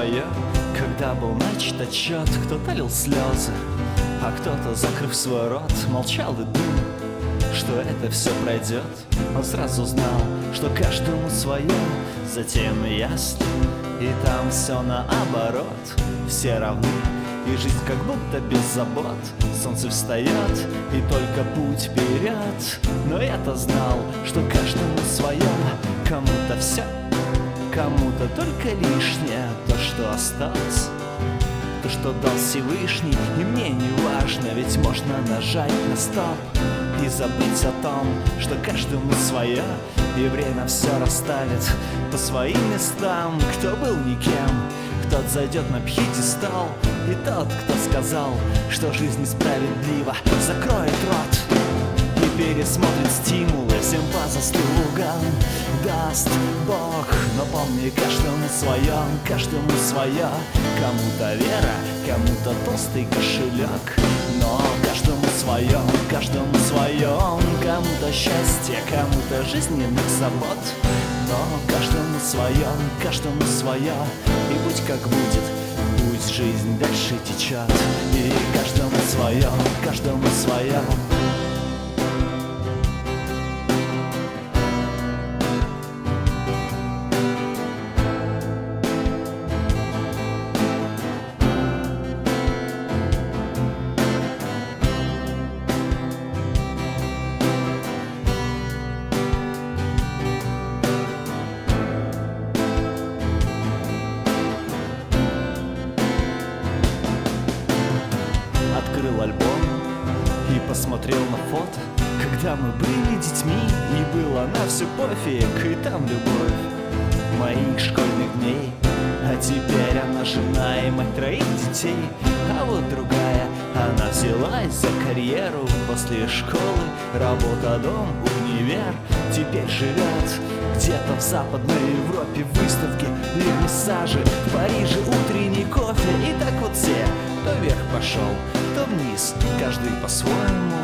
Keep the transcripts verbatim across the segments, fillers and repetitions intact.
свое. Когда был начат отчет, кто-то лил слезы, а кто-то, закрыв свой рот, молчал и думал, что это все пройдет. Он сразу знал, что каждому свое. Затем ясно, и там все наоборот. Все равны, и жизнь как будто без забот. Солнце встает, и только путь вперед. Но я-то знал, что каждому свое. Кому-то все, кому-то только лишнее. То, что осталось, то, что дал Всевышний. И мне не важно, ведь можно нажать на стоп и забыть о том, что каждому свое. И время все расставит по своим местам. Кто был никем, тот зайдет на пьедестал. И тот, кто сказал, что жизнь несправедлива, закроет рот и пересмотрит стимулы всем по заслугам. Даст Бог, но помни, каждому свое, каждому свое. Кому-то вера, кому-то толстый кошелек, но каждому свое, каждому свое. Кому-то счастье, кому-то жизненных забот, но каждому свое, каждому свое. И будь как будет, пусть жизнь дальше течет. И каждому свое, каждому свое. Открыл альбом и посмотрел на фото, когда мы были детьми, и было на все пофиг, и там любовь моих школьных дней. А теперь она жена и мать троих детей. А вот другая, она взялась за карьеру. После школы работа, дом, универ. Теперь живет где-то в Западной Европе. Выставки, вернисажи, в Париже утренний кофе. И так вот все, то вверх пошел, то вниз, каждый по-своему.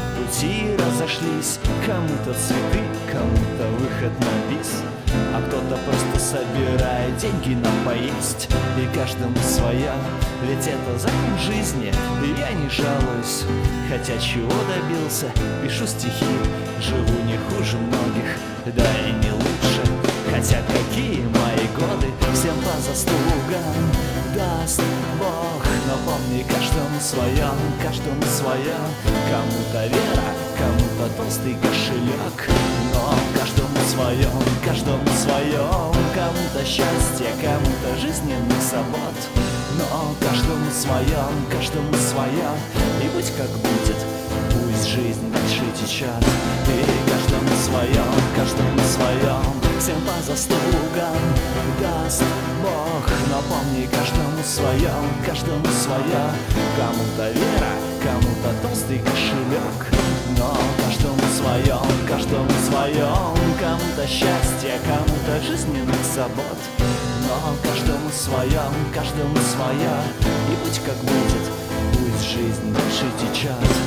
Пути разошлись, кому-то цветы, кому-то выход на бис, а кто-то просто собирает деньги на поесть. И каждому своя, ведь это закон жизни. И я не жалуюсь, хотя чего добился. Пишу стихи, живу не хуже многих, да и не лучше. Хотя какие мои годы, всем по заслугам даст Бог. Но помни, каждому свое, каждому свое. Кому-то вера, кому-то толстый кошелек, но каждому свое, каждому свое. Кому-то счастье, кому-то жизненных забот, но каждому свое, каждому свое. И будь как будет, пусть жизнь дальше течет. И каждому свое, каждому свое. Всем по заслугам даст Бог. Но помни, каждому свое, каждому свое. Кому-то вера, кому-то толстый кошелек, но каждому свое, каждому свое. Кому-то счастье, кому-то жизненных забот, но каждому свое, каждому свое. И будь как будет, пусть жизнь дальше течет.